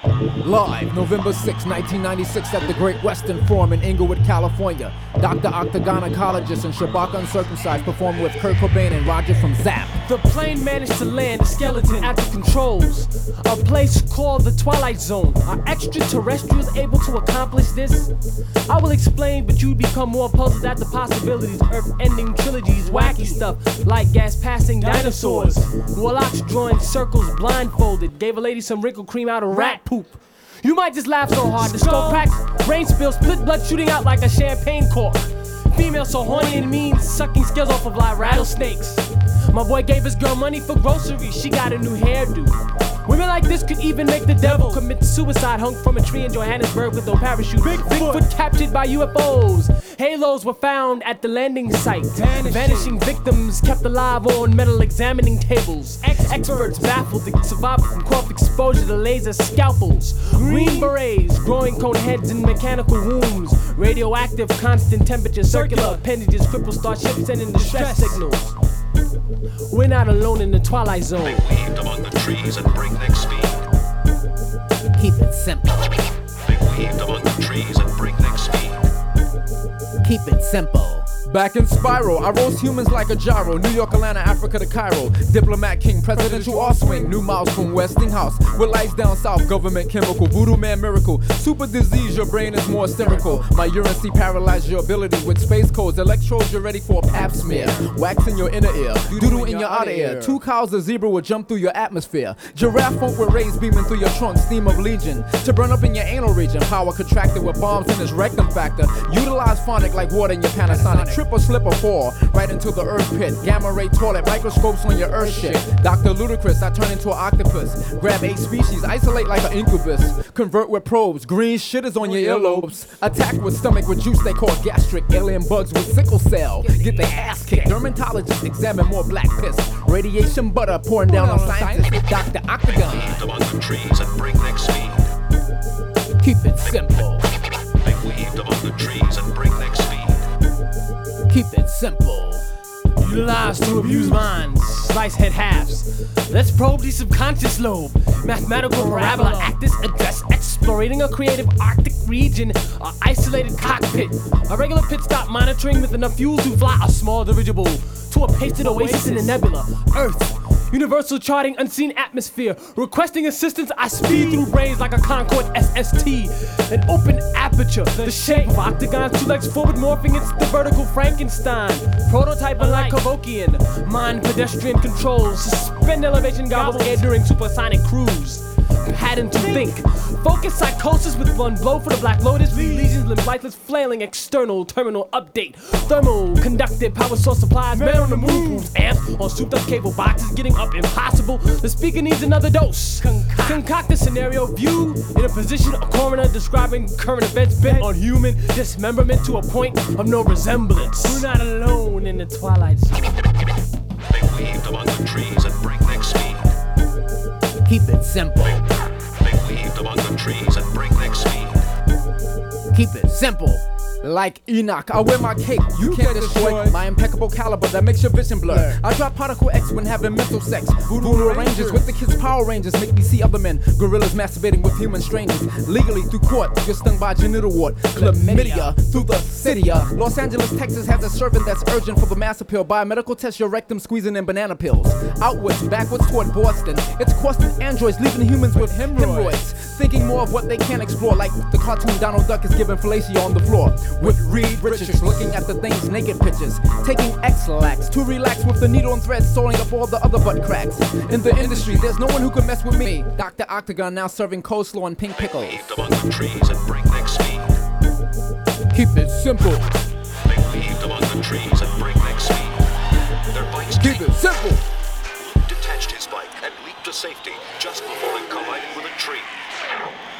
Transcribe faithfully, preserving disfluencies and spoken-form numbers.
Live, November sixth, nineteen ninety-six at the Great Western Forum in Inglewood, California. Doctor Octagonacologist and Shabaka Uncircumcised performed with Kurt Cobain and Roger from Zapp. The plane managed to land, the skeleton at the controls. A place called the Twilight Zone. Are extraterrestrials able to accomplish this? I will explain, but you'd become more puzzled at the possibilities. Earth-ending trilogies, wacky stuff like gas-passing dinosaurs. Warlocks drawing circles blindfolded. Gave a lady some wrinkle cream out of rat poop. You might just laugh so hard the skull cracks, brain spills, split blood shooting out like a champagne cork. Female so horny and mean, sucking scales off of like rattlesnakes. My boy gave his girl money for groceries, she got a new hairdo. Women like this could even make the devil commit suicide, hung from a tree in Johannesburg with no parachute. Bigfoot, Bigfoot captured by U F Os. Halos were found at the landing site. Vanishing, Vanishing victims kept alive on metal examining tables. Experts, Experts baffled the survivor from cross exposure to laser scalpels. Green, Green berets, growing cone heads and mechanical wombs. Radioactive, constant temperature, circular appendages, cripple starships sending distress signals. We're not alone in the Twilight Zone. They weaved among the trees at breakneck speed. Keep it simple. They weaved among the trees at breakneck speed. Keep it simple. Back in Spiral, I roast humans like a gyro. New York, Atlanta, Africa to Cairo. Diplomat king, presidential R-swing. New miles from Westinghouse. With lights down south, government chemical. Voodoo man miracle. Super disease, your brain is more hysterical. My urine see paralyze your ability with space codes. Electrodes, you're ready for a pap smear. Wax in your inner ear. Doodoo in your outer ear. Two cows, a zebra will jump through your atmosphere. Giraffe funk with rays beaming through your trunk. Steam of legion. To burn up in your anal region. Power contracted with bombs in its rectum factor. Utilize phonic like water in your Panasonic. Trip or slip or fall, right into the earth pit. Gamma ray toilet, microscopes on your earth shit. Doctor Ludacris, I turn into an octopus. Grab eight species, isolate like an incubus. Convert with probes, green shit is on your earlobes. Attack with stomach with juice they call gastric. Alien bugs with sickle cell, get their ass kicked. Dermatologists examine more black piss. Radiation butter pouring down on scientists. Doctor Octagon. Weaved among the trees at breakneck speed. Keep it simple. They weaved among the trees at breakneck speed. Keep it simple. Utilize to abuse minds, slice head halves. Let's probe the subconscious lobe. Mathematical parabola actors address exploring a creative Arctic region, a isolated cockpit, a regular pit stop monitoring with enough fuel to fly a small dirigible to a pasted oasis in a nebula. Earth. Universal charting unseen atmosphere. Requesting assistance, I speed through brains like a Concorde S S T. An open aperture, the shape of octagons, two legs forward morphing, it's the vertical Frankenstein. Prototype like Kevokian. Mind pedestrian controls. Suspend elevation goggles air during supersonic cruise. Pattern to think. Focus psychosis with one blow for the Black Lotus. Legions, limb lifeless, flailing external terminal update. Thermal conductive power source supplies. Man on the moon moves amps on souped up cable boxes. Getting up impossible. The speaker needs another dose. Concoct, Concoct a scenario view in a position of coroner describing current events bent on human dismemberment to a point of no resemblance. We're not alone in the Twilight Zone. They weaved among the trees at breakneck speed. Keep it simple. They weaved among the trees at breakneck speed. Keep it simple. Like Enoch, I wear my cape, you, you can't destroy my impeccable caliber that makes your vision blur. I drop particle X when having mental sex. Voodoo Rangers with the kids' Power Rangers make me see other men. Gorillas masturbating with human strangers. Legally through court, you're stung by genital wart. Chlamydia through the city. Los Angeles, Texas has a servant that's urgent for the mass appeal. Biomedical test your rectum squeezing in banana pills. Outwards, backwards toward Boston. It's costing androids, leaving humans with hemorrhoids. Thinking more of what they can explore, like the cartoon Donald Duck is giving fellatio on the floor. With Reed Richards looking at the thing's naked pictures. Taking X-Lax to relax with the needle and thread sewing up all the other butt cracks. In the industry, there's no one who can mess with me. Doctor Octagon now serving coleslaw and pink pickles. They weaved among the trees at breakneck speed. Keep it simple. They weaved among the trees at breakneck speed. Their bikes Keep it simple. Luke detached his bike and leaped to safety just before it collided with a tree.